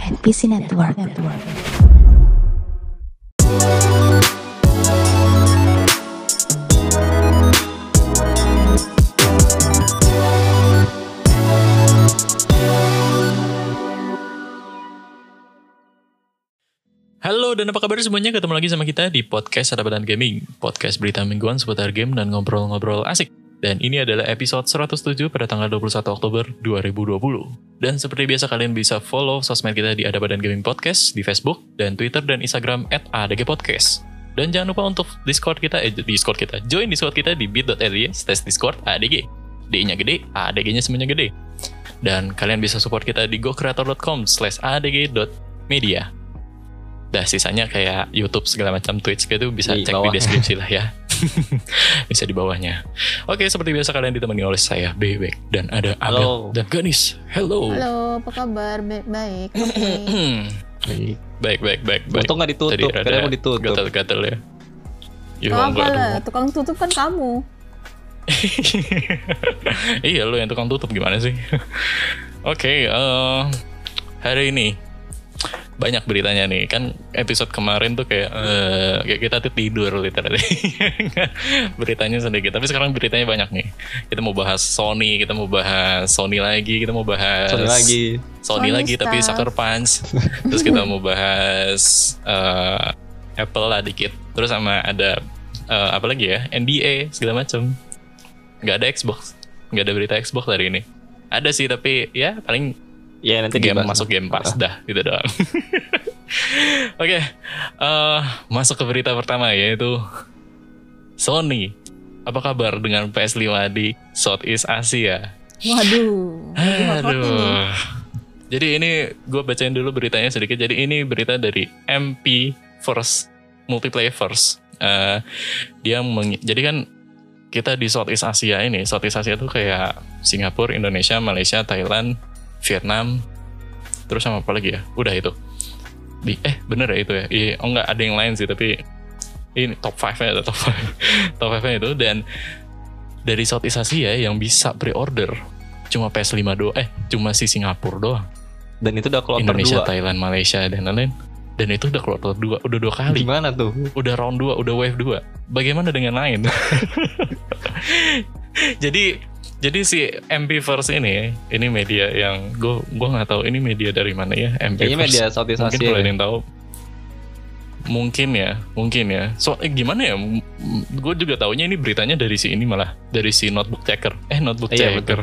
PC Network. Halo dan apa kabar semuanya, ketemu lagi sama kita di podcast Sarapan Gaming, podcast berita mingguan seputar game dan ngobrol-ngobrol asik. Dan ini adalah episode 107 pada tanggal 21 Oktober 2020. Dan seperti biasa kalian bisa follow sosmed kita di Adabadan Gaming Podcast di Facebook dan Twitter dan Instagram @adgpodcast. Dan jangan lupa untuk Discord kita, join Discord kita di bit.ly/discord adg. D-nya gede, ADG-nya semuanya gede. Dan kalian bisa support kita di gocreator.com/adg.media. Dah sisanya kayak YouTube segala macam, Twitch gitu bisa di cek bawah. di deskripsi lah ya. Bisa di bawahnya. Oke, seperti biasa kalian ditemani oleh saya Bebek dan ada Abel dan Ganis. Hello. Halo, apa kabar? Baik. Oke. Baik. Untung nggak ditutup, karena mau ditutup. Gatel-gatel ya. Ya Apa enggak lah, dong. tukang tutup kan kamu. Iya, lo yang tukang tutup gimana sih? Oke, hari ini banyak beritanya nih. Kan episode kemarin tuh kayak kita tuh tidur literally. Beritanya sedikit, tapi sekarang beritanya banyak nih. Kita mau bahas Sony, kita mau bahas Sony lagi, kita mau bahas Sony lagi tapi Sucker Punch. Terus kita mau bahas Apple lah dikit. Terus sama ada apa lagi ya, NBA segala macam. Nggak ada Xbox, nggak ada berita Xbox hari ini. Ada sih tapi ya paling Ya nanti game dibahas. masuk Game Pass dah gitu doang. Oke, masuk ke berita pertama yaitu Sony. Apa kabar dengan PS5 di Southeast Asia? Waduh. lagi hot-hot ini. Aduh. Jadi ini gue bacain dulu beritanya sedikit. Jadi ini berita dari MP First Multiplayer First. Jadi kan kita di Southeast Asia ini, Southeast Asia tuh kayak Singapura, Indonesia, Malaysia, Thailand, Vietnam, terus sama apa lagi ya? Udah itu. Bener ya itu ya? Enggak, ada yang lain sih, tapi ini top 5-nya ada top 5. Top 5-nya itu, dan dari Southeast Asia yang bisa pre-order cuma PS5 doang, cuma si Singapura doang. Dan itu udah keluar Indonesia, 2. Thailand, Malaysia, dan lain-lain. Dan itu udah keluar udah 2 kali. Gimana tuh? Udah round 2, udah wave 2. Bagaimana dengan lain? Jadi si MP First ini media yang gue nggak tahu ini media dari mana ya, MP Kayaknya First. media Southeast Mungkin Asia. kalau ada yang tahu, mungkin ya. So gimana ya? Gue juga taunya ini beritanya dari si ini, malah dari si Notebook Checker. Notebook Iya, Checker.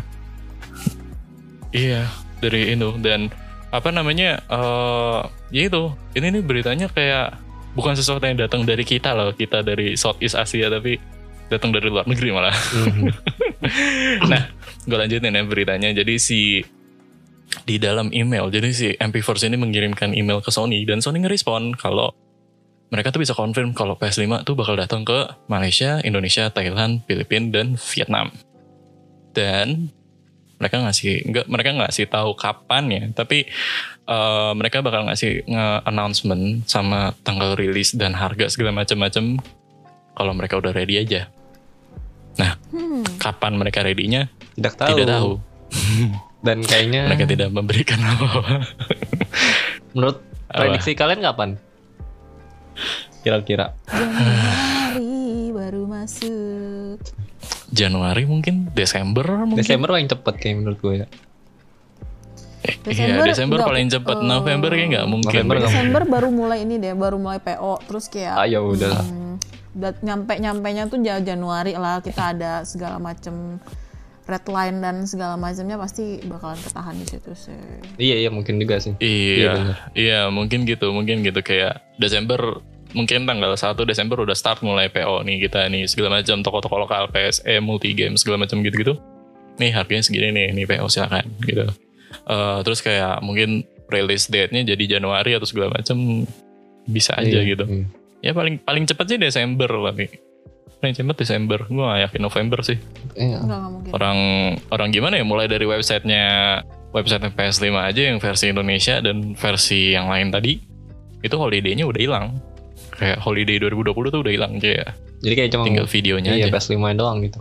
Iya, dari itu. Dan apa namanya? Ya itu. Ini nih beritanya kayak bukan sesuatu yang datang dari kita loh. Kita dari Southeast Asia, tapi datang dari luar negeri malah. Nah, gue lanjutin ya beritanya. Jadi di dalam email, jadi si MP Force ini mengirimkan email ke Sony, dan Sony ngerespon kalau mereka tuh bisa confirm kalau PS5 tuh bakal datang ke Malaysia, Indonesia, Thailand, Filipina, dan Vietnam. Dan mereka ngasih tahu kapan ya, tapi mereka bakal ngasih announcement sama tanggal rilis dan harga segala macam-macam kalau mereka udah ready aja. Nah, kapan mereka ready-nya? Tidak tahu. Tidak tahu. Dan kayaknya Mereka tidak memberikan apa-apa. menurut prediksi kalian kapan? Kira-kira. Januari baru masuk. Januari mungkin, Desember mungkin. Desember paling cepet kayak menurut gue ya. Desember enggak, paling cepat. November kayak nggak mungkin. November nggak Desember baru mulai ini deh, baru mulai PO, terus kayak Ayo udah. nyampe-nya tuh Januari lah, kita ada segala macem red line dan segala macamnya pasti bakalan ketahan di situ sih. Iya mungkin juga sih. Iya, mungkin gitu kayak Desember, mungkin tanggal 1 Desember udah start mulai PO nih kita nih segala macam, toko-toko lokal, PSE, multi game segala macam gitu-gitu. Nih harganya segini nih PO silakan gitu. Terus kayak mungkin release date-nya jadi Januari atau segala macam bisa aja gitu. Ya paling cepat sih Desember lah nih. Paling cepat Desember. Gue gak yakin November sih. Enggak mungkin. Orang gimana ya, mulai dari websitenya PS5 aja yang versi Indonesia dan versi yang lain tadi itu holiday-nya udah hilang. Kayak holiday 2020 tuh udah hilang kayak. Jadi kayak cuma tinggal videonya aja. PS5 doang gitu.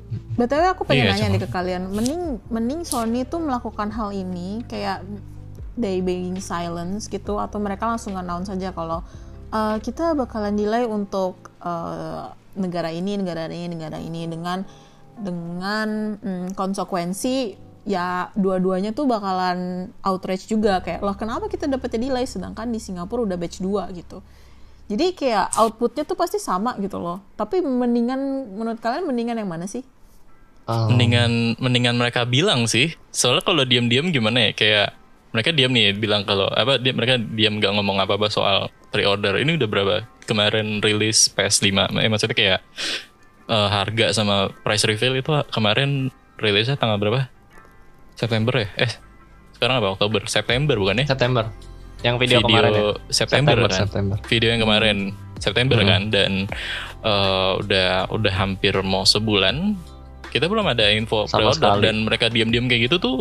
BTW aku pengen Iya, nanya sama. nih ke kalian, mending Sony tuh melakukan hal ini kayak they being silence gitu, atau mereka langsung announce saja kalau kita bakalan delay untuk negara ini dengan konsekuensi ya dua-duanya tuh bakalan outrage juga, kayak loh kenapa kita dapetnya delay sedangkan di Singapura udah batch 2 gitu. Jadi kayak outputnya tuh pasti sama gitu loh. Tapi menurut kalian mendingan yang mana sih? Mendingan mereka bilang sih. Soalnya kalau diam-diam gimana ya, kayak mereka diam nih bilang kalau mereka diam nggak ngomong apa-apa soal pre-order. Ini udah berapa kemarin rilis PS5? Maksudnya kayak harga sama price reveal itu kemarin rilisnya tanggal berapa? September ya? Sekarang apa? Oktober? September bukan ya? September. Yang video kemarin ya? September kan? September. Video yang kemarin September kan? Dan udah hampir mau sebulan. Kita belum ada info pre-order. Dan mereka diam-diam kayak gitu tuh.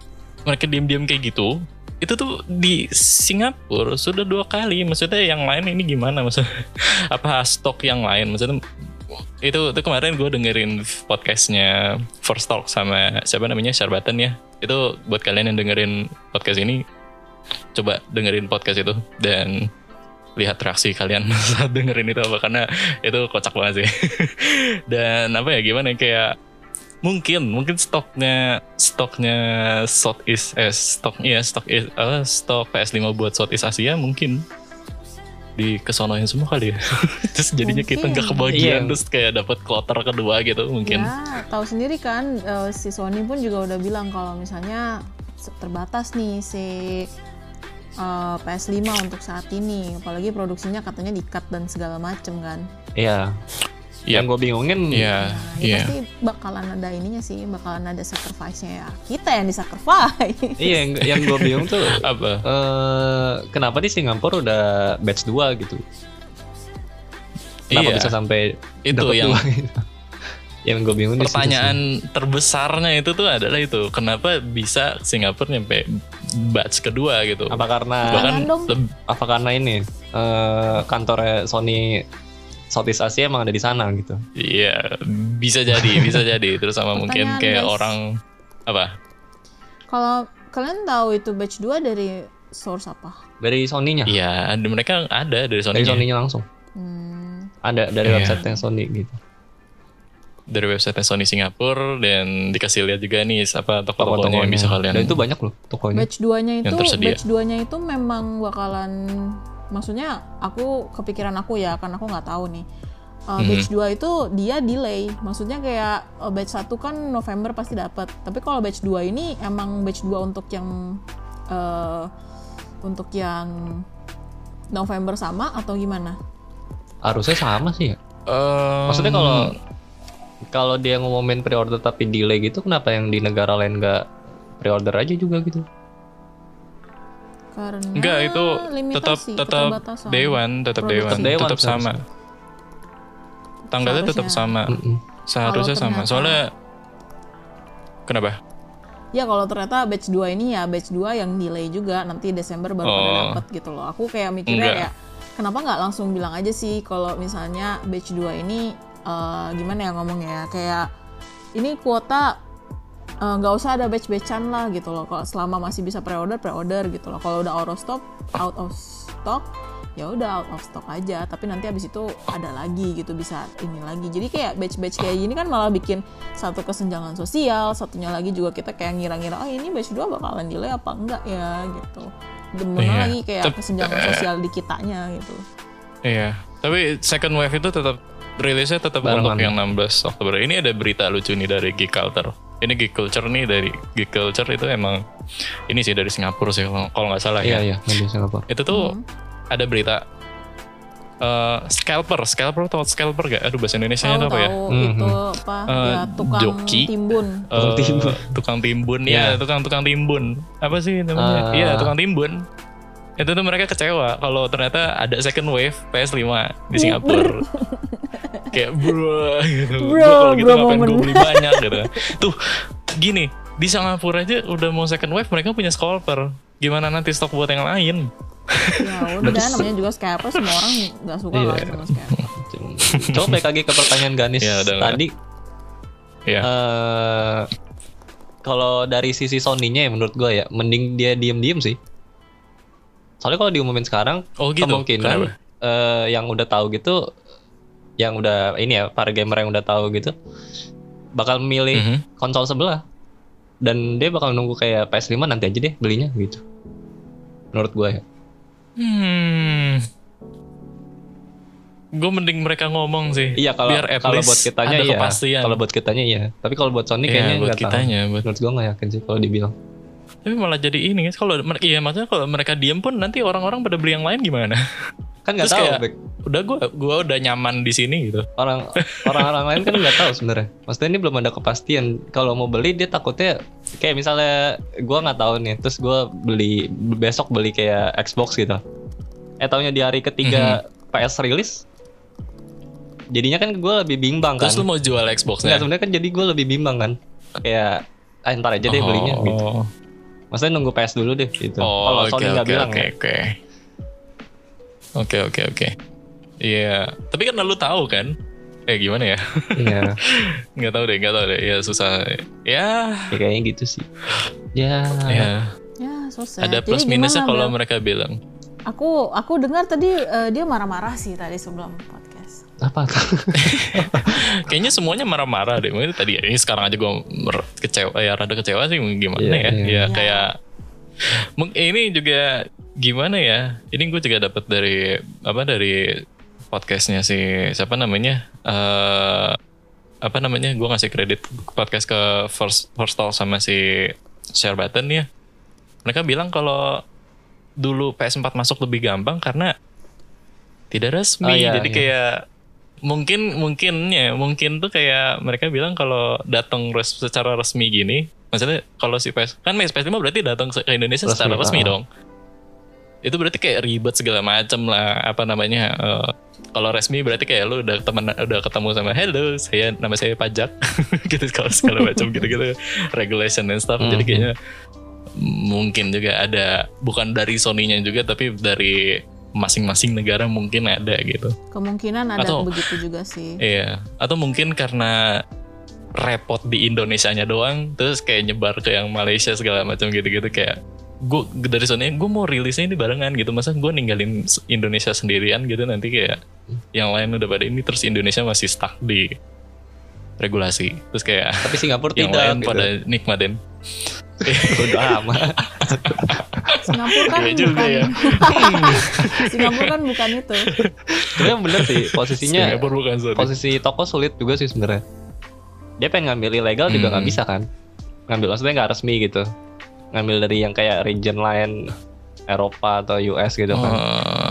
Itu tuh di Singapura sudah 2 kali. Maksudnya yang lain ini gimana? Maksudnya apa stok yang lain? Maksudnya itu kemarin gue dengerin podcastnya First Talk sama siapa namanya Syarbatan ya. Itu buat kalian yang dengerin podcast ini, coba dengerin podcast itu dan lihat reaksi kalian saat dengerin itu apa, karena itu kocak banget sih. Dan apa ya, gimana kayak mungkin stoknya stok PS5 buat Southeast Asia mungkin dikesonoin semua kali ya. Terus jadinya Mungkin. kita nggak kebagian, terus kayak dapat kloter kedua gitu mungkin. Ya, tahu sendiri kan, si Sony pun juga udah bilang kalau misalnya terbatas nih si PS5 untuk saat ini, apalagi produksinya katanya di-cut dan segala macem kan. Iya. Yang gue bingungin Pasti bakalan ada ininya sih, bakalan ada sacrifice-nya ya. Kita yang disacrifice. Iya, yang gue bingung tuh Apa? kenapa di Singapura udah batch 2 gitu. Kenapa bisa sampai itu dapet yang 2 gitu. Yang gue bingung pertanyaan terbesarnya itu tuh adalah itu, kenapa bisa Singapura nyampe batch kedua gitu. Apa karena apa karena ini kantornya Sony Southeast Asia emang ada di sana gitu. Iya, bisa jadi. Terus sama mungkin kayak orang apa? Kalau kalian tahu itu batch 2 dari source apa? Dari Sony-nya? Iya, mereka ada dari Sony-nya. Dari Sony-nya langsung. Ada dari website Sony gitu. Dari website Sony Singapura, dan dikasih lihat juga nih apa toko-tokonya yang bisa kalian. Dan itu banyak loh tokonya. Batch 2-nya itu memang bakalan, maksudnya aku kepikiran aku ya, karena aku nggak tahu nih. Batch 2 itu dia delay, maksudnya kayak batch 1 kan November pasti dapat, tapi kalau batch 2 ini emang batch 2 untuk yang November sama atau gimana? Harusnya sama sih ya. Maksudnya kalau dia ngumumin pre-order tapi delay gitu, kenapa yang di negara lain nggak pre-order aja juga gitu? Karena enggak, itu tetap Dewan, tetap sama. Tanggalnya tetap sama. Seharusnya sama. Soalnya kenapa? Ya kalau ternyata batch 2 ini ya batch 2 yang delay juga, nanti Desember baru pada dapat gitu loh. Aku kayak mikirnya ya, kenapa nggak langsung bilang aja sih kalau misalnya batch 2 ini gimana ya ngomongnya ya, kayak ini kuota nggak usah ada batch-batchan lah gitu loh. Kalau selama masih bisa pre-order gitu loh. Kalau udah out of stock ya udah out of stock aja. Tapi nanti abis itu ada lagi gitu, bisa ini lagi. Jadi kayak batch-batch kayak gini kan malah bikin satu kesenjangan sosial. Satunya lagi juga kita kayak ngira-ngira, ini batch 2 bakalan delay apa enggak ya gitu. Bener lagi kayak kesenjangan sosial di kitanya gitu. Iya, tapi second wave itu tetap rilisnya tetap untuk yang 16 Oktober. Ini ada berita lucu nih dari Geek Culture. Ini Geek Culture nih, dari Geek Culture itu emang ini sih dari Singapura sih kalau nggak salah ya. Iya, dari Singapura. Itu tuh ada berita scalper gak? Aduh, bahasa Indonesianya itu apa ya? Itu apa? Ya, tukang joki, timbun. Tukang timbun ya, tukang timbun. Apa sih namanya? Iya, tukang timbun. Itu tuh mereka kecewa kalau ternyata ada second wave PS5 di Singapura. Kayak bro gitu. Kalau gitu ngapain gue beli banyak gitu. Tuh gini, di Singapura aja udah mau second wave, mereka punya scalper. Gimana nanti stok buat yang lain? Ya udah, namanya juga scalper, semua orang nggak suka lah sama scalper. Coba balik lagi ke pertanyaan Ganis tadi. Iya. Kalau dari sisi Sony-nya ya menurut gue ya, mending dia diem-diem sih. Soalnya kalau diumumin sekarang, gitu. kemungkinan yang udah tahu gitu, yang udah ini ya, para gamer yang udah tahu gitu, bakal milih konsol sebelah. Dan dia bakal nunggu kayak PS5 nanti aja deh belinya gitu. Menurut gue ya. Gue mending mereka ngomong sih. Iya, kalau buat kitanya ada iya. kepastian. Kalau buat kitanya iya. Tapi kalau buat Sony kayaknya buat kitanya, tahu. Menurut gue nggak yakin sih kalau dibilang. Tapi malah jadi ini kan, kalau iya maksudnya kalau mereka diem pun nanti orang-orang pada beli yang lain gimana? Kan nggak tahu. Kayak, udah gue udah nyaman di sini gitu. Orang-orang lain kan nggak tahu sebenarnya. Maksudnya ini belum ada kepastian. Kalau mau beli dia takutnya kayak misalnya gue nggak tahu nih, terus gue besok beli kayak Xbox gitu. Taunya di hari ketiga PS rilis. Jadinya kan gue lebih bimbang kan. Terus lu mau jual Xbox-nya? Nggak, sebenarnya kan jadi gue lebih bimbang kan. Kayak ntar aja deh belinya gitu. Maksudnya nunggu PS dulu deh gitu. Kalau Sony nggak bilang ya. Oke. Iya. Tapi kan lu tahu kan? Gimana ya? Iya. Nggak tahu deh. Ya susah. Ya kayaknya gitu sih. Ya susah. Ada plus minusnya kalau mereka bilang. Aku dengar tadi dia marah-marah sih tadi sebelum podcast. Apa? Kayaknya semuanya marah-marah deh. Mungkin tadi ini sekarang aja gue kecewa, rada kecewa sih gimana ya. Kayak ini juga gimana ya? Ini gue juga dapat dari podcastnya si siapa namanya? Gue ngasih kredit podcast ke First Talk sama si Share Button ya. Mereka bilang kalau dulu PS4 masuk lebih gampang karena tidak resmi. Jadi kayak mungkin tuh kayak mereka bilang kalau datang secara resmi gini, maksudnya kalau si PS5 berarti datang ke Indonesia secara resmi dong. Itu berarti kayak ribet segala macam lah, kalau resmi berarti kayak lu udah ketemu sama hello, nama saya pajak gitu, kalau segala macam gitu regulation and stuff. Jadi kayaknya mungkin juga ada, bukan dari Sony-nya juga tapi dari masing-masing negara mungkin ada gitu. Kemungkinan ada begitu juga sih. Iya, atau mungkin karena repot di Indonesianya doang, terus kayak nyebar ke yang Malaysia segala macam gitu-gitu. Kayak gue dari Sony, gue mau rilisnya ini barengan gitu, masa gue ninggalin Indonesia sendirian gitu, nanti kayak yang lain udah pada ini, terus Indonesia masih stuck di regulasi, terus kayak tapi Singapura yang tidak lain gitu. pada nikmatin. Udah amat. Singapura kan juga bukan ya. Singapura kan bukan itu. Sebenarnya bener sih posisinya. Bukan, posisi toko sulit juga sih sebenarnya. Dia pengen ngambil ilegal juga nggak bisa kan. Maksudnya nggak resmi gitu. Ngambil dari yang kayak region lain Eropa atau US gitu kan.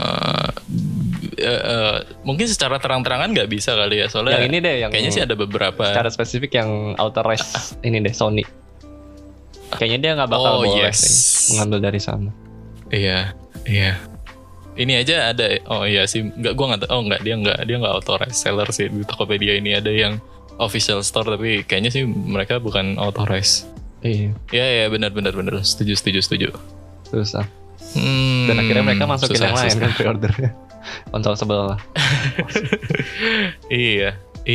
Mungkin secara terang-terangan nggak bisa kali ya, soalnya yang ini deh, yang kayaknya sih ada beberapa secara spesifik yang authorized ini deh, Sony. Kayaknya dia nggak bakal boleh mengambil dari sana. Iya. Ini aja ada. Oh iya sih, gue nggak. Oh nggak, dia nggak authorized seller sih di Tokopedia ini. Ada yang official store tapi kayaknya sih mereka bukan authorized. Iya. Iya benar. Setuju. Susah. Dan akhirnya mereka masukin yang lain kan pre-ordernya. Konsol sebelah. Iya.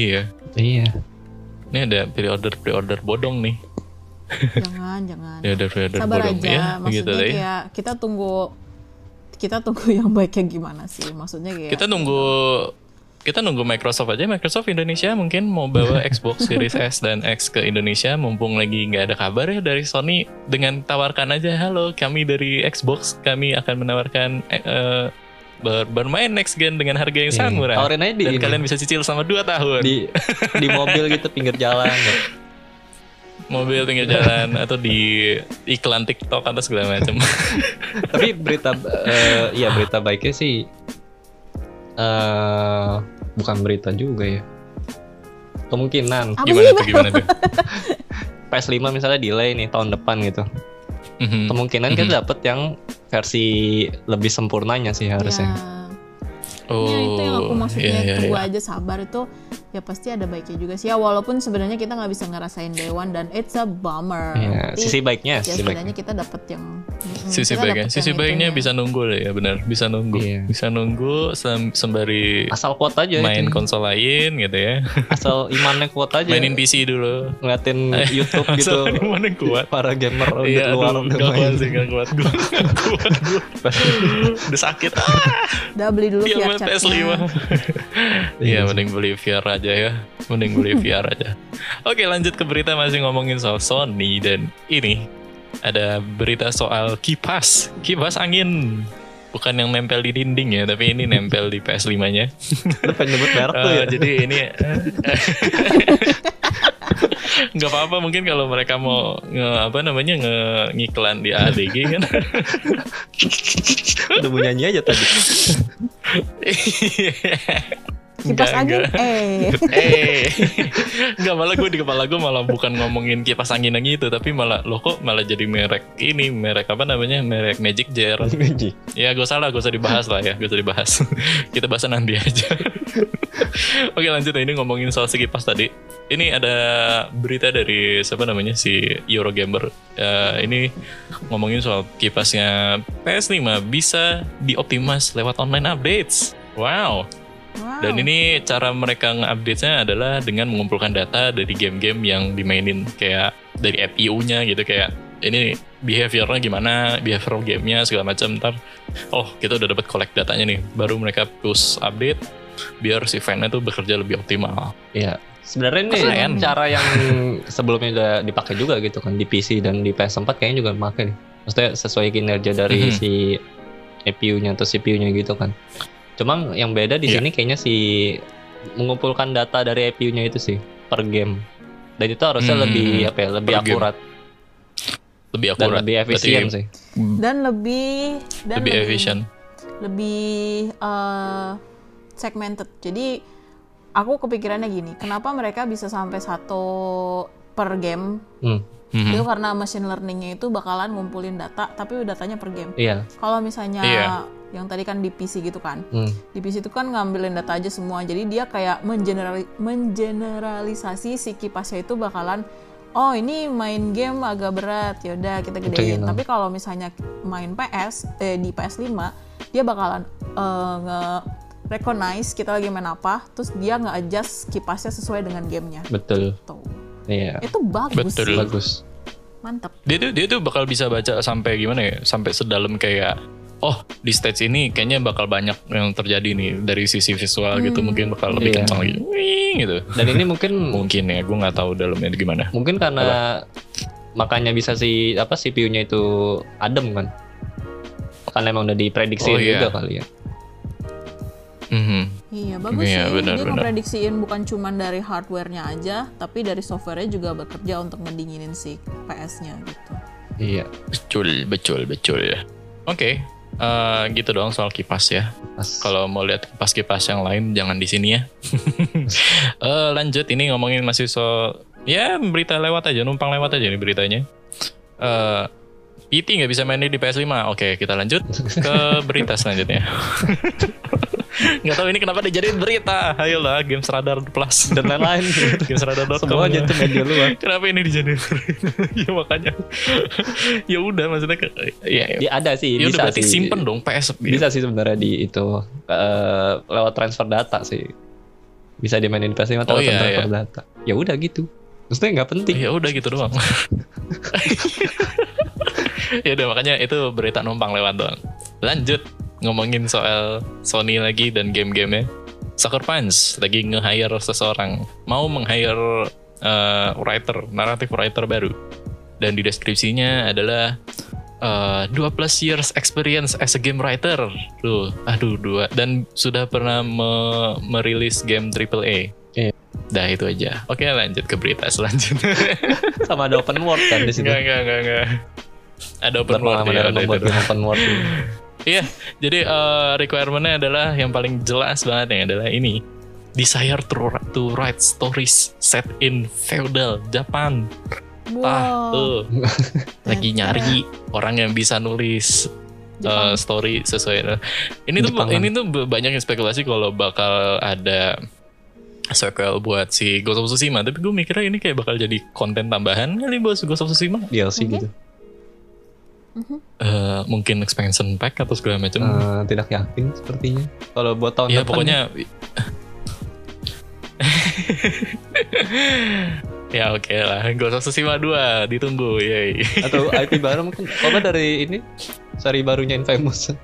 Ini ada pre-order bodong nih. Jangan. Pre-order sabar bodong. aja. Ya, maksudnya gitu kayak kita tunggu yang baiknya gimana sih? Maksudnya kayak kita nunggu Microsoft aja. Microsoft Indonesia mungkin mau bawa Xbox Series S dan X ke Indonesia, mumpung lagi nggak ada kabar ya dari Sony, dengan tawarkan aja, halo kami dari Xbox, kami akan menawarkan bermain next gen dengan harga yang sangat murah. Tawarin aja dan kalian bisa cicil selama 2 tahun di mobil gitu, pinggir jalan gitu. Mobil pinggir jalan atau di iklan TikTok atau segala macam. Tapi berita baiknya sih bukan berita juga ya. Kemungkinan. Gimana tuh? PS5 misalnya delay nih tahun depan gitu. Kemungkinan kita dapet yang versi lebih sempurnanya sih harusnya. Ya itu yang aku maksudnya tunggu aja, sabar itu. ya pasti ada baiknya juga sih ya, walaupun sebenarnya kita nggak bisa ngerasain day one dan it's a bummer. Iya, Tapi sisi baiknya, ya sisi sebenarnya baiknya. kita dapat yang Sisi kita baiknya, dapet sisi yang baiknya itunya. bisa nunggu lah ya, benar, bisa nunggu, Iya. bisa nunggu sembari Asal kuat aja main itu. konsol lain gitu ya, Asal imannya kuat aja. mainin PC dulu. Ngeliatin YouTube gitu. Asal mana kuat. Para gamer di Iya, luar aduh, udah gak main. kuat sih, gak kuat gue, udah sakit. Udah beli dulu Iya, VR PS5. chatnya. Iya, mending beli VR aja ya. Mending beli VR aja. Oke, lanjut ke berita, masih ngomongin soal Sony. Dan ini ada berita soal kipas angin. Bukan yang nempel di dinding ya, tapi ini nempel di PS5-nya. Lu pengen nyebut merek tuh ya. Jadi ini nggak apa-apa mungkin kalau mereka mau ngiklan di ADG kan. Udah mau nyanyi aja tadi. Kipas angin, Enggak, malah gue di kepala gue malah bukan ngomongin kipas angin yang itu, tapi malah lo kok malah jadi merek Magic Jar. Ya gue salah, gue usah dibahas lah ya, gue usah dibahas. Kita bahas nanti aja. Oke, lanjut, ini ngomongin soal si kipas tadi. Ini ada berita dari si Eurogamer. Ini ngomongin soal kipasnya PS5 bisa dioptimas lewat online updates. Wow. Dan ini cara mereka nge-update-nya adalah dengan mengumpulkan data dari game-game yang dimainin, kayak dari APU-nya gitu, kayak ini behavior-nya gimana, behavior game-nya segala macam. Ntar kita udah dapat collect datanya nih, baru mereka push update biar si fan-nya tuh bekerja lebih optimal. Iya. Sebenarnya ini cara yang sebelumnya udah dipakai juga gitu kan di PC dan di PS4 kayaknya juga dipakai nih. Maksudnya sesuai kinerja dari si APU-nya atau CPU-nya gitu kan. Cuma yang beda di sini kayaknya si mengumpulkan data dari APU-nya itu sih per game. Dan itu harusnya lebih akurat. Lebih Dan akurat. lebih efisien sih. Dan lebih efisien. Lebih segmented. Jadi aku kepikirannya gini, kenapa mereka bisa sampai 1 per game? Itu karena machine learning-nya itu bakalan ngumpulin data, tapi datanya per game. Iya. Kalau misalnya yang tadi kan di PC gitu kan, di PC itu kan ngambilin data aja semua, jadi dia kayak mengeneralisasi si kipasnya itu bakalan, ini main game agak berat, yaudah kita gedein. Tapi kalau misalnya main di PS5, dia bakalan recognize kita lagi main apa, terus dia nge-adjust kipasnya sesuai dengan gamenya. Betul. Tuh. Iya. Itu bagus. Betul. Sih. Bagus. Mantap. Dia tuh bakal bisa baca sampai gimana ya? Sampai sedalam kayak di stage ini kayaknya bakal banyak yang terjadi nih dari sisi visual gitu, mungkin bakal lebih kencang lagi. Gitu. Dan ini mungkin ya, gue nggak tahu dalamnya gimana. Mungkin karena makanya bisa CPU-nya itu adem kan. Karena emang udah diprediksi juga kali ya. Iya, bagus sih. Dia ngeprediksiin bukan cuma dari hardware-nya aja, tapi dari software-nya juga bekerja untuk ngedinginin si PS-nya gitu. Iya. Betul ya. Oke. Gitu doang soal kipas ya. Kalau mau lihat kipas-kipas yang lain jangan di sini ya. Lanjut, ini ngomongin masih soal berita lewat aja, numpang lewat aja nih beritanya. PT nggak bisa main di PS5. Oke, kita lanjut ke berita selanjutnya. Nggak tahu ini kenapa dijadiin berita. Ayolah, Games Radar Plus dan lain-lain. Gamesradar.com. Semuanya itu media luar. Kenapa ini dijadiin berita? Ya makanya. Ya udah, maksudnya ya ada sih, ya bisa udah berarti sih. simpen dong PS. Bisa sih sebenarnya di itu lewat transfer data sih. Bisa dimainin PS5 atau transfer data. Ya udah gitu. Maksudnya nggak penting. Ya udah gitu doang. Ya udah, makanya itu berita numpang lewat doang. Lanjut ngomongin soal Sony lagi dan game-gamenya. Sucker Punch lagi nge-hire seseorang, mau meng-hire narrative writer baru, dan di deskripsinya adalah 2+ years experience as a game writer. Dan sudah pernah merilis game AAA. Dah itu aja. Oke, lanjut ke berita selanjutnya. Sama ada open world kan di situ. Enggak. Ada open world ya, open world. Iya, jadi requirement-nya adalah yang paling jelas banget yang adalah ini. Desire to write stories set in feudal Japan. Tuh. Lagi nyari orang yang bisa nulis story sesuai. Ini tuh banyak yang spekulasi kalau bakal ada sequel buat si Ghost of Tsushima, tapi gue mikirnya ini kayak bakal jadi konten tambahan kali buat Ghost of Tsushima. DLC Mungkin. gitu. Mungkin expansion pack atau segala macam. Tidak yakin sepertinya. Kalau buat tahun Ya depan pokoknya ya oke lah, Ghost of Tsushima 2 ditunggu, yay. atau IP baru mungkin. Apa dari ini seri barunya Infamous.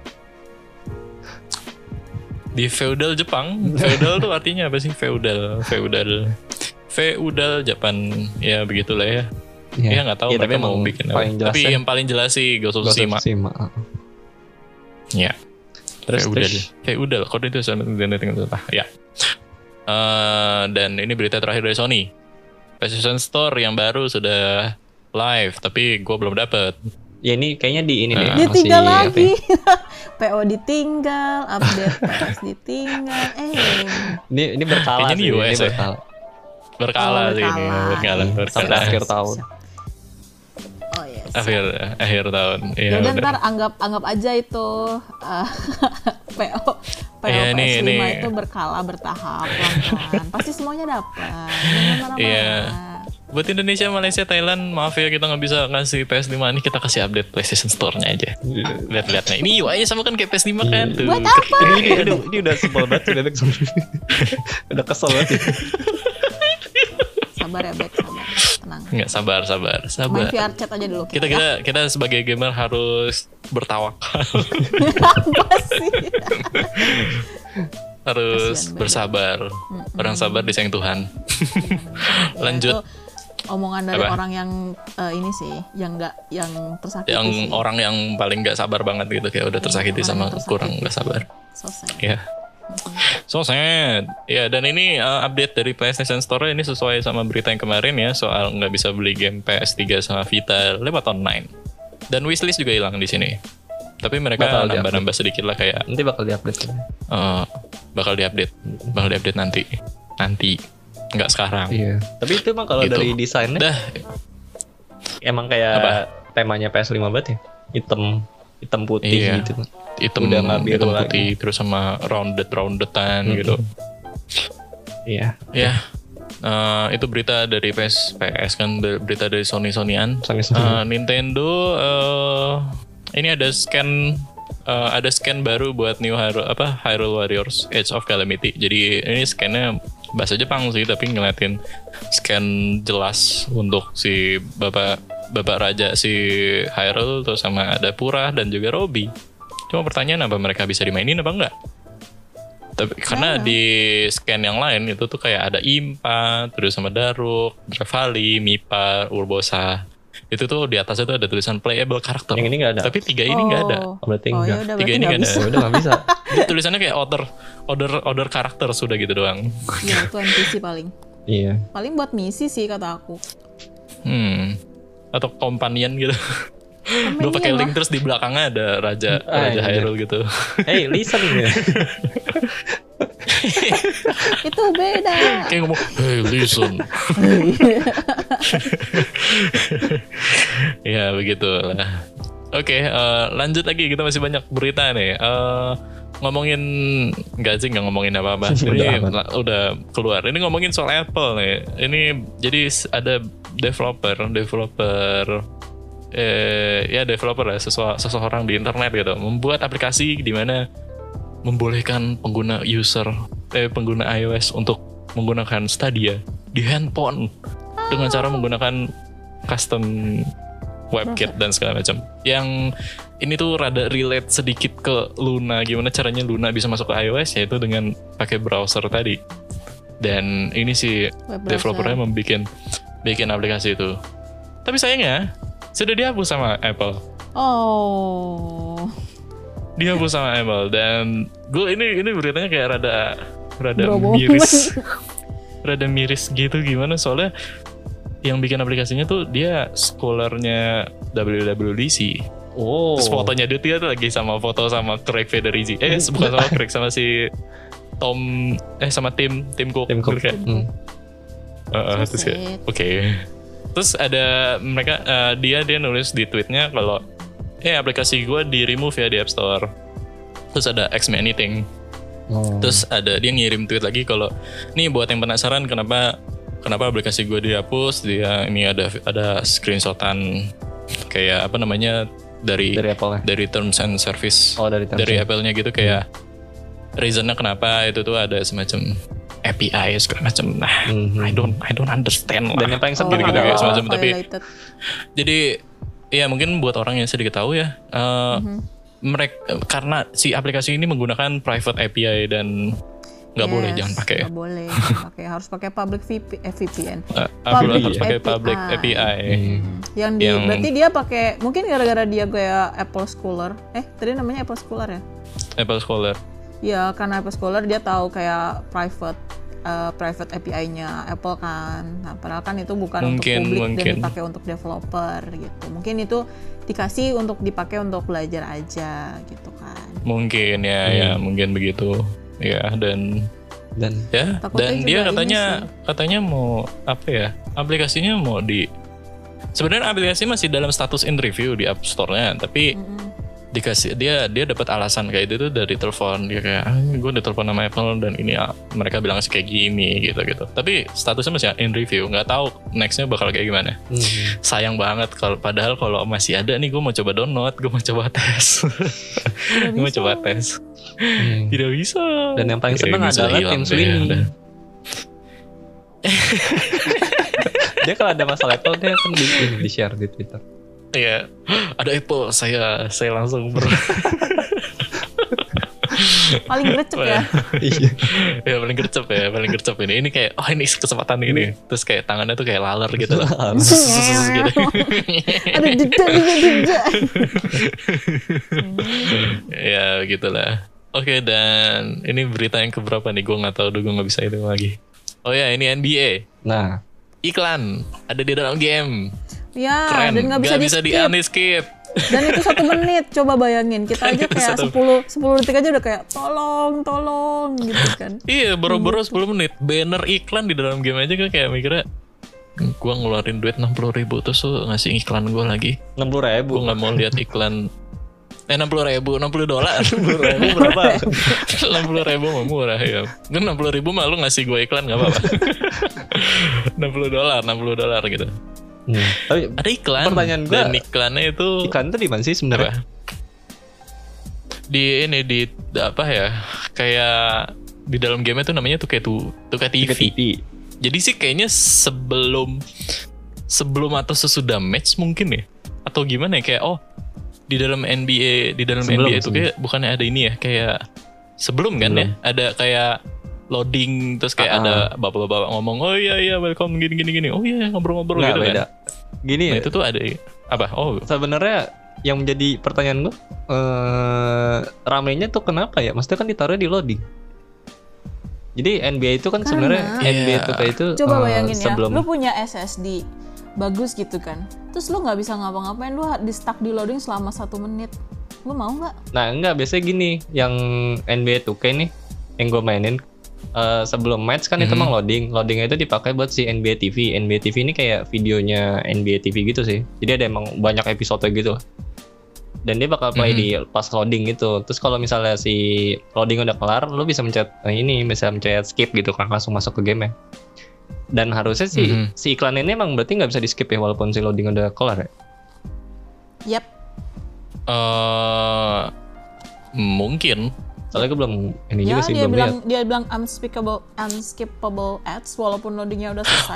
Di feudal Jepang. Feudal tuh artinya apa sih? Feudal Jepang, ya begitulah ya. Ya nggak tahu mereka mau bikin apa. Tapi yang paling jelas sih Ghost of Tsushima. Ya. Terus feudal. Kode itu ya. Dan ini berita terakhir dari Sony. PlayStation Store yang baru sudah live, tapi gue belum dapet. Ya ini kayaknya di ini deh. Ditinggal lagi. PO ditinggal, update PS ditinggal. Ini berkala sih. Ini US ya. Berkala sih ini. Berkala. Akhir tahun. Oh yes. Akhir tahun. Ya udah ntar anggap aja itu PO ya, PS5 ini itu berkala, bertahap, pelan-pelan. Pasti semuanya dapat. Jangan marah-marah. Iya. Buat Indonesia, Malaysia, Thailand, maaf ya kita nggak bisa ngasih PS5 ini, kita kasih update PlayStation Store-nya aja. Lihat-lihat, nah ini UI-nya sama kan kayak PS5 kan tuh. Buat apa? Ini udah sebel banget Bebek. Udah kesel banget. Sabar ya Bek, sabar. Tenang. Nggak, sabar. Main VR chat aja dulu Kita sebagai gamer harus bertawakal. Apa sih? Harus bersabar. Orang sabar disayang Tuhan. Lanjut. Omongan dari orang yang ini sih, yang tersakiti. Yang sih. orang yang paling nggak sabar banget gitu, kayak udah tersakiti sama kurang nggak sabar. Ya. So sad. Ya, dan ini update dari PlayStation Store ini sesuai sama berita yang kemarin ya, soal nggak bisa beli game PS3 sama Vita lewat online. Dan wishlist juga hilang di sini. Tapi mereka nambah-nambah sedikit lah kayak. Nanti bakal diupdate. Bakal diupdate nanti. Nggak sekarang. Iya. Tapi itu emang kalau gitu. dari desainnya emang kayak temanya PS5 banget ya. Hitam putih gitu. Hitam putih terus sama roundedan gitu. Iya. Ya. Itu berita dari PS kan, berita dari Sony-Sonyan. Nintendo ini ada scan baru buat New Hyrule Warriors Age of Calamity. Jadi ini scannya bahasa Jepang sih, tapi ngeliatin scan jelas untuk si bapak raja si Hyrule, terus sama ada Purah dan juga Robby. Cuma pertanyaan apa mereka bisa dimainin apa enggak? Tapi karena di scan yang lain itu tuh kayak ada Impa, terus sama Daruk, Dravali, Mipa, Urbosa. Itu tuh di atasnya tuh ada tulisan playable karakter. Yang ini nggak ada. Tapi 3 ini nggak ada. Berarti enggak. Yaudah, 3 ini nggak ada. Udah nggak bisa. Tulisannya kayak order karakter sudah gitu doang. Iya, itu NPC paling. Iya. Paling buat misi sih kata aku. Atau companion gitu. Gue pakai link terus di belakangnya ada Raja Hyrule gitu. Hey, listen ya. Itu beda. Kayak ngomong, hey listen. Ya begitu lah. Oke, lanjut lagi, kita masih banyak berita nih. Ngomongin nggak ngomongin apa-apa. Ini udah keluar. Ini ngomongin soal Apple nih. Ini jadi ada developer ya, seseorang di internet gitu membuat aplikasi di mana membolehkan pengguna iOS untuk menggunakan Stadia di handphone dengan cara menggunakan custom WebKit dan segala macam. Yang ini tuh rada relate sedikit ke Luna, gimana caranya Luna bisa masuk ke iOS, yaitu dengan pakai browser tadi. Dan ini si developernya bikin aplikasi itu. Tapi sayangnya sudah dihapus sama Apple. Oh. Dihapus sama Apple, dan gue ini beritanya kayak rada miris. Rada miris gitu, gimana soalnya yang bikin aplikasinya tuh dia scholarnya WWDC. Oh. Terus fotonya dia tuh lagi foto sama Craig Federighi. Bukan sama Craig, sama si Tom sama Tim Cook. Terus kayak oke. Terus ada mereka dia nulis di tweetnya kalau aplikasi gue di remove ya di App Store. Terus ada Ask Me Anything. Terus dia ngirim tweet lagi kalau nih buat yang penasaran kenapa aplikasi gue dihapus, dia ini ada screenshotan kayak apa namanya dari Apple-nya. dari terms and service dari Apple-nya gitu, kayak reasonnya kenapa itu tuh ada semacam API segala macam. Nah, I don't understand lah. Dan yang paling sedih gitu kayak semacam, tapi violated. jadi ya mungkin buat orang yang sedikit tahu ya, mereka karena si aplikasi ini menggunakan private API dan nggak boleh, jangan pakai. Nggak boleh, jangan pakai. Harus pakai public VPN. Harus pakai public API. Berarti dia pakai, mungkin gara-gara dia kayak Apple Scholar. Tadi namanya Apple Scholar ya? Apple Scholar. Ya, karena Apple Scholar dia tahu kayak private API-nya Apple kan. Nah, padahal kan itu bukan untuk publik dan dipakai untuk developer gitu. Mungkin itu dikasih untuk dipakai untuk belajar aja gitu kan. Mungkin ya mungkin begitu. Ya, dan dia katanya mau apa ya? Aplikasinya mau sebenarnya aplikasi masih dalam status in review di App Store-nya, tapi dikasih dia dapat alasan kayak itu tuh dari telepon. Dia kayak gue ditelepon sama Apple dan ini mereka bilang kayak gini gitu. Tapi statusnya masih in review, nggak tahu nextnya bakal kayak gimana. Sayang banget padahal kalau masih ada nih, gue mau coba download, gue mau coba tes. Tidak bisa. Dan yang paling seneng adalah Tim Sweeney. Dia kalau ada masalah Apple dia kan di share di Twitter. Iya, ada Apple, saya langsung paling gercep ya. Ya paling gercep ini. Ini kayak ini kesempatan ini. Terus kayak tangannya tuh kayak laler gitu lah. Gitu. Ada jeda. Ya gitulah. Oke, dan ini berita yang keberapa nih? Gue nggak tahu, gue nggak bisa itu lagi. Oh ya, ini NBA. Nah, iklan ada di dalam game. Ya, keren. Dan nggak bisa di-skip. Dan itu 1 menit, coba bayangin. Kita aja kayak 10 detik aja udah kayak tolong gitu kan. Iya, boro-boro 10 menit. Banner iklan di dalam game aja kayak mikirnya, gue ngeluarin duit 60.000 terus lu ngasih iklan gue lagi. 60.000. Gue nggak mau lihat iklan. $60 berapa? 60.000 mah murah ya. Kan 60.000 mah lu ngasih gue iklan nggak apa-apa. $60 gitu. Tapi ada iklan. Pertanyaan gue, dan iklannya itu iklan itu di mana sih sebenarnya? Di apa ya? Kayak di dalam game itu namanya tuh kayak TV. Jadi sih kayaknya sebelum atau sesudah match mungkin ya. Atau gimana ya, kayak di dalam NBA itu kayak bukannya ada ini ya, kayak sebelum kan ya, ada kayak loading terus kayak ada bapak-bapak ngomong welcome gini oh iya ngobrol-ngobrol gitu kan. Gini nah, itu tuh ada apa? Sebenarnya yang menjadi pertanyaan gue, ramenya tuh kenapa ya? Maksudnya kan ditaruh di loading. Jadi NBA itu kan sebenarnya NBA itu coba bayangin sebelum lu punya SSD bagus gitu kan, terus lu nggak bisa ngapa-ngapain, lu di stuck di loading selama 1 menit, lu mau nggak? Nah enggak, biasanya gini, yang NBA 2K nih yang gue mainin, sebelum match kan itu emang loadingnya itu dipakai buat si NBA TV ini kayak videonya NBA TV gitu sih, jadi ada emang banyak episode gitu dan dia bakal play di pas loading gitu. Terus kalau misalnya si loading udah kelar, lu bisa mencet skip gitu kan, langsung masuk ke game ya. Dan harusnya si iklan ini emang berarti nggak bisa di skip ya walaupun si loading udah kelar ya? Yap. Mungkin. Soalnya gue belum ini juga sih, belum lihat. Dia bilang unskippable ads walaupun loadingnya udah selesai.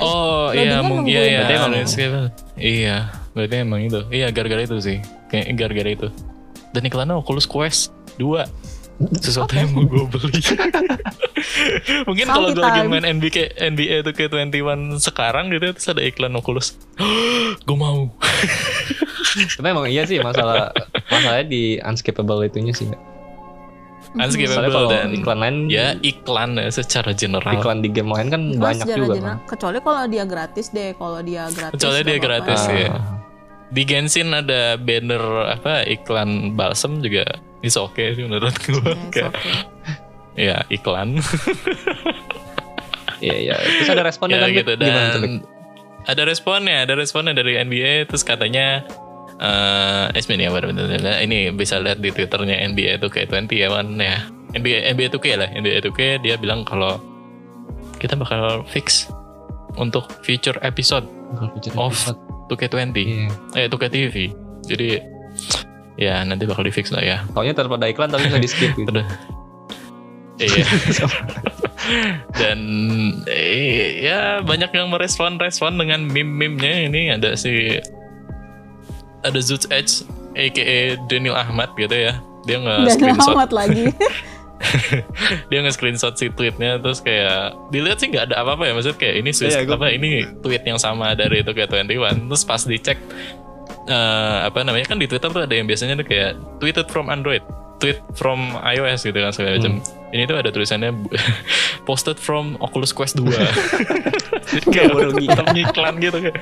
Iya, berarti emang itu. Iya, gara-gara itu sih. Kayak gara-gara itu. Dan iklannya Oculus Quest 2. Sesuatu yang mau gue beli. Mungkin kalau gue lagi main NBA 2K21 sekarang gitu, terus ada iklan Oculus, gue mau. Tapi emang iya sih, masalahnya di unskippable itunya sih. Unskippable dan iklan lain ya iklan secara general. Iklan di game lain kan banyak juga kan. Kecuali kalau dia gratis deh, Kecuali dia gratis ya. Di Genshin ada banner iklan balsam juga, is okay sih menurut gue. Ya iklan. Iya. Terus ada responnya kan gitu, dan ada responnya dari NBA. Terus katanya ini bisa lihat di Twitternya NBA 2K20 ya man ya. NBA 2K lah, NBA 2K dia bilang kalau kita bakal fix untuk feature episode of 2K20, 2K TV. Jadi ya nanti bakal di fix lah ya. Taunya tanpa ada iklan tapi bisa di skip gitu. Iya. Dan ya banyak yang merespon dengan meme-memnya. Ini ada Zutz Edge aka Daniel Ahmad gitu ya. Dia nge-screenshot lagi. Dia nge-screenshot si tweetnya, terus kayak dilihat sih nggak ada apa-apa ya, maksudnya kayak ini ini tweet yang sama dari itu kayak 21. Terus pas dicek kan di Twitter tuh ada yang biasanya tuh kayak tweeted from Android, tweet from iOS gitu kan segala macam. Ini tuh ada tulisannya posted from Oculus Quest 2. Kayak baru ngiklan gitu kan.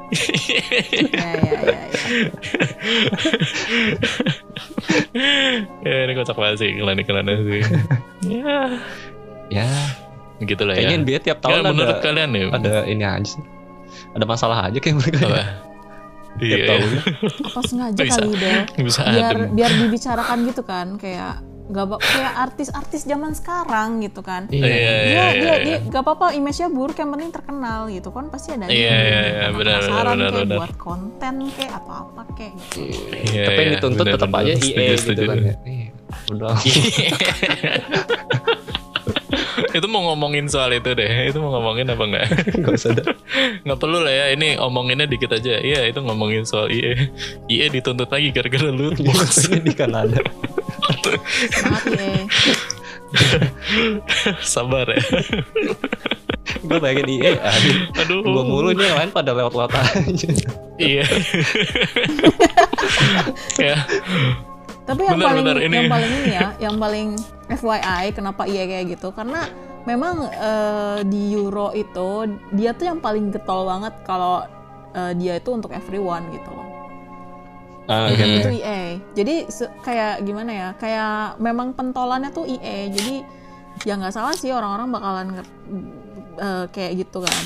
Ya ini kocak banget sih iklan-iklannya sih. Ya. Begitulah ya. Kayaknya NBA tiap tahun menurut kalian nih ada ini aja sih. Ada masalah aja kayak mereka. Iya. Apa sengaja kali Del? Biar dibicarakan gitu kan, kayak artis-artis zaman sekarang gitu kan. Dia gak apa-apa image-nya buruk, yang penting terkenal gitu kan, pasti ada benar buat konten kayak apa-apa kayak gitu. Tapi yang dituntut tetap aja EA gitu kan ya. Udah. Itu mau ngomongin soal itu deh. Itu mau ngomongin apa enggak? Gak usah dah. Nggak perlu lah ya. Ini omonginnya dikit aja. Iya, itu ngomongin soal EA. EA dituntut lagi gara-gara loot box di Kanada. Semangat EA. Sabar ya. Gue bayangin EA. Aduh. Gue mulu nih, yang lain pada lewat-lewat aja. Iya. Ya. Tapi yang paling FYI kenapa EA kayak gitu, karena memang di Euro itu dia tuh yang paling getol banget kalau dia itu untuk everyone gitu loh. Itu EA. Jadi kayak gimana ya? Kayak memang pentolannya tuh EA. Jadi ya nggak salah sih orang-orang bakalan kayak gitu kan.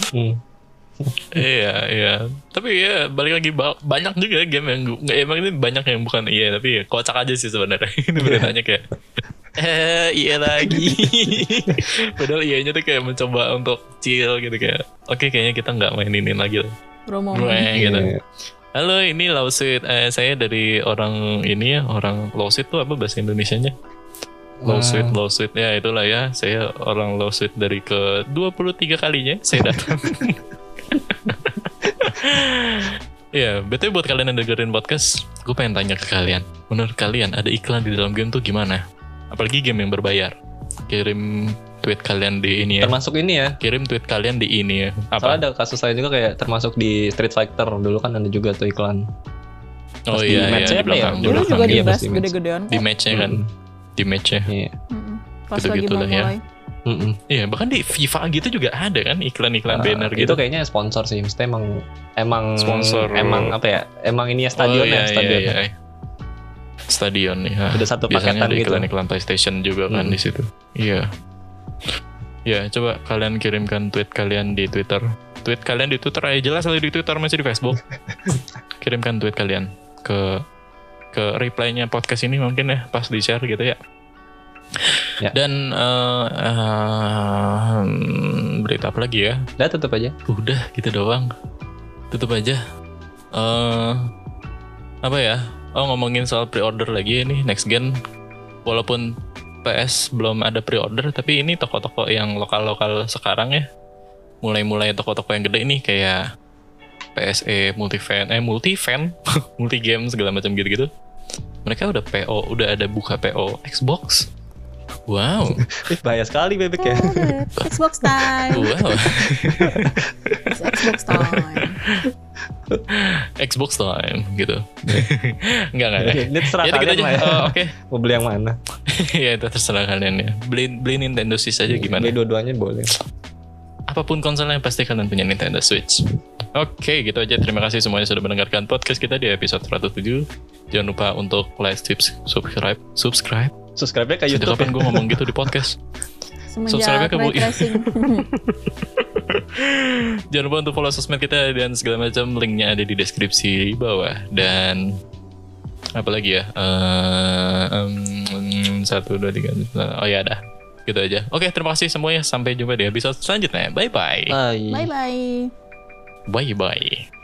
Iya. Tapi ya balik lagi banyak juga game yang emang ini banyak yang bukan EA, tapi ya kocak aja sih sebenarnya. Ini beritanya kayak EA lagi. Padahal EA-nya tuh kayak mencoba untuk chill gitu, kayak oke, kayaknya kita nggak mainin lagi lah. Gitu. Halo, ini Lawsuit. Saya dari orang ini ya, orang Lawsuit tuh apa bahasa Indonesianya? Lawsuit ya, itulah ya. Saya orang Lawsuit dari ke 23 kalinya saya datang. Ya, betul buat kalian yang dengerin podcast, gue pengen tanya ke kalian. Menurut kalian ada iklan di dalam game tuh gimana? Apalagi game yang berbayar. Kirim tweet kalian di ini ya. Termasuk ini ya. Kirim tweet kalian di ini ya. Apa? Soalnya ada kasus lain juga kayak termasuk di Street Fighter. Dulu kan ada juga tuh iklan. Oh iya, di belakang. Dulu juga di best gede-gedean. Di match-nya kan. Di match-nya. Iya. Pas lagi mau mulai. Iya, bahkan di FIFA gitu juga ada kan iklan-iklan banner gitu. Itu kayaknya sponsor sih, mesti emang sponsor. Emang apa ya? Emang ini ya stadion stadion. Iya. Stadion ya. Ada satu biasanya paketan ada gitu. Iklan-iklan PlayStation juga kan di situ. Iya. Ya, coba kalian kirimkan tweet kalian di Twitter. Tweet kalian di Twitter aja jelas, di Twitter masih di Facebook. Kirimkan tweet kalian ke reply-nya podcast ini mungkin ya, pas di-share gitu ya. Dan berita apa lagi ya? Udah, tutup aja. Udah gitu doang. Tutup aja. Apa ya? Ngomongin soal pre-order lagi nih next gen. Walaupun PS belum ada pre-order, tapi ini toko-toko yang lokal-lokal sekarang ya, mulai toko-toko yang gede ini kayak PSE, Multifan, multi game segala macam gitu-gitu. Mereka udah PO, udah ada buka PO Xbox. Wow. Bahaya sekali bebek ya. Xbox time. Wow. Xbox time. Xbox time gitu. Enggak. Ini terserah kalian lah ya. Oke. Mau beli yang mana? Ya itu terserah kalian ya. Beli Nintendo Switch aja gimana? Beli dua-duanya boleh. Apapun konsolnya pasti kalian punya Nintendo Switch. Oke, gitu aja. Terima kasih semuanya sudah mendengarkan podcast kita di episode 107. Jangan lupa untuk like, subscribe. Subscribe-nya ke YouTube. Sejak kapan gue ngomong gitu di podcast? Semenjak Ray Tracing. Jangan lupa untuk follow sosmed kita dan segala macam, linknya ada di deskripsi bawah. Dan apa lagi ya? 1, 2, 3. Oh ya dah. Gitu aja. Oke, terima kasih semuanya. Sampai jumpa di episode selanjutnya. Bye-bye. Bye. Bye-bye. Bye-bye.